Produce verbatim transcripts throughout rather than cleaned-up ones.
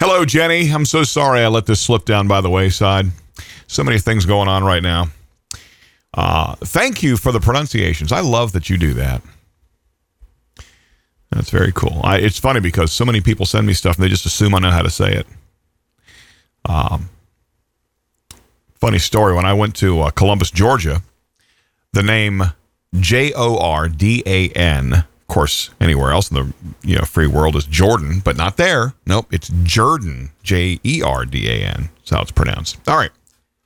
Hello, Jenny. I'm so sorry I let this slip down by the wayside. So many things going on right now. Uh, thank you for the pronunciations. I love that you do that. That's very cool. I, it's funny because so many people send me stuff and they just assume I know how to say it. Um, funny story. When I went to uh, Columbus, Georgia, the name J O R D A N, of course, anywhere else in the you know free world is Jordan, but not there. Nope, it's Jordan, J E R D A N. That's how it's pronounced. All right.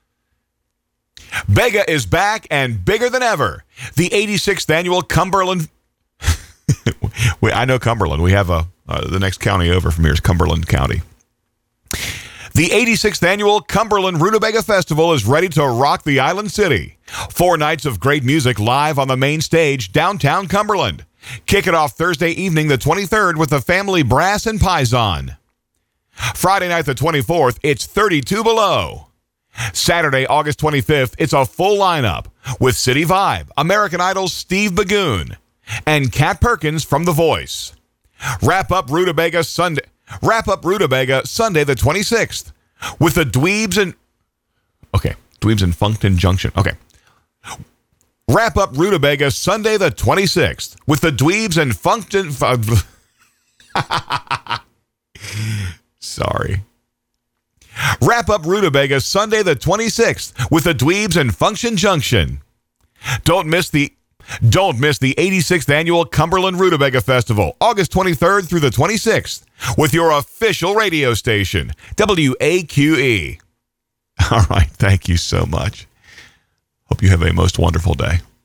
Bega is back and bigger than ever. The eighty-sixth annual Cumberland. we, I know Cumberland. We have a uh, the next county over from here is Cumberland County. The eighty-sixth annual Cumberland Rutabaga Festival is ready to rock the island city. Four nights of great music live on the main stage downtown Cumberland. Kick it off Thursday evening the twenty-third with the family brass and paisan. Friday night the twenty-fourth, it's thirty-two below. Saturday, August twenty-fifth, it's a full lineup with City Vibe, American Idol's Steve Bagoon, and Kat Perkins from The Voice. Wrap up Rutabaga Sunday. Wrap up Rutabaga Sunday the twenty-sixth with the Dweebs and okay, Dweebs and Funkton Junction. Okay. Wrap up Rutabaga Sunday the twenty-sixth with the Dweebs and Funkton. Sorry. Wrap up Rutabaga Sunday the twenty-sixth with the Dweebs and Function Junction. Don't miss the Don't miss the eighty-sixth annual Cumberland Rutabaga Festival, August twenty-third through the twenty-sixth, with your official radio station, W A Q E. All right, thank you so much. Hope you have a most wonderful day.